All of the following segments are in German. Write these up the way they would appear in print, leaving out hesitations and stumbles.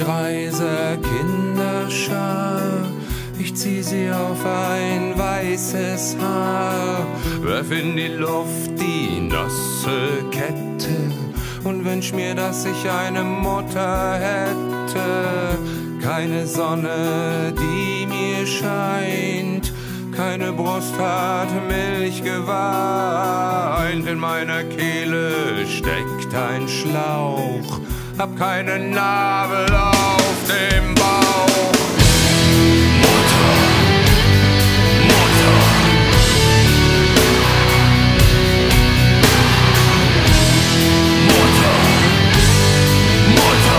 Zeitreise Kinderschar, ich zieh sie auf ein weißes Haar, werf in die Luft die nasse Kette und wünsch mir, dass ich eine Mutter hätte. Keine Sonne, die mir scheint, keine Brust hat Milch geweint. In meiner Kehle steckt ein Schlauch, hab keinen Nabel auf dem Bauch. Mutter, Mutter. Mutter, Mutter.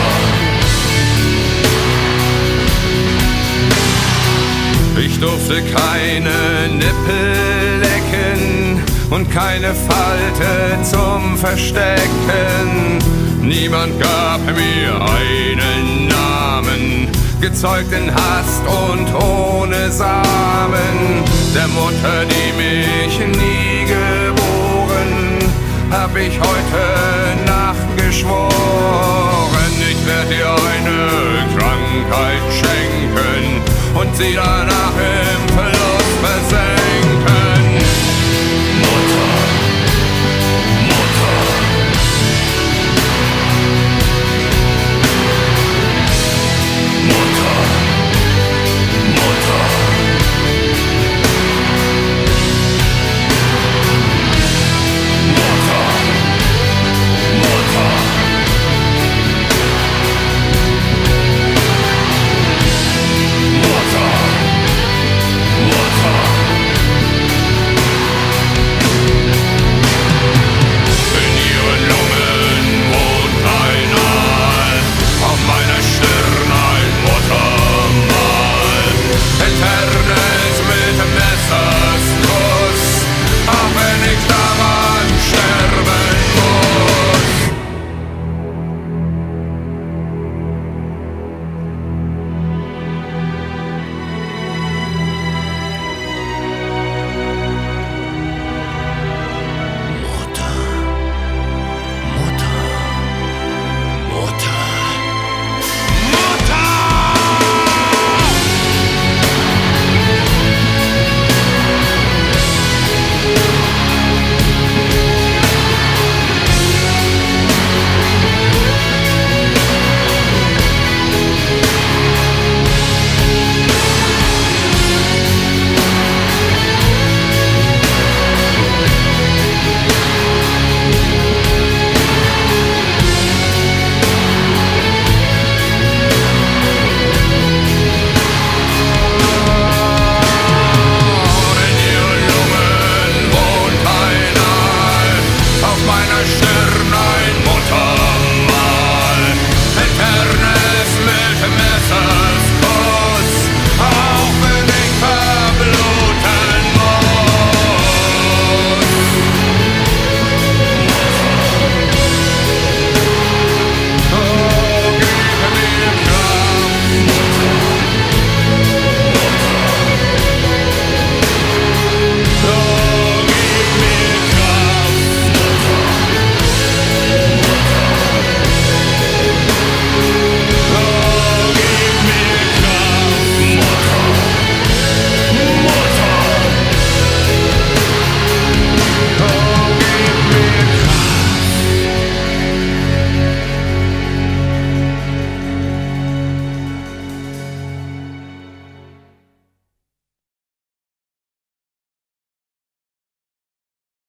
Ich durfte keine Nippel lecken und keine Falte zum Verstecken. Niemand gab mir einen Namen, gezeugt in Hast und ohne Samen. Der Mutter, die mich nie geboren, hab ich heute Nacht geschworen. Ich werd dir eine Krankheit schenken und sie danach impfen.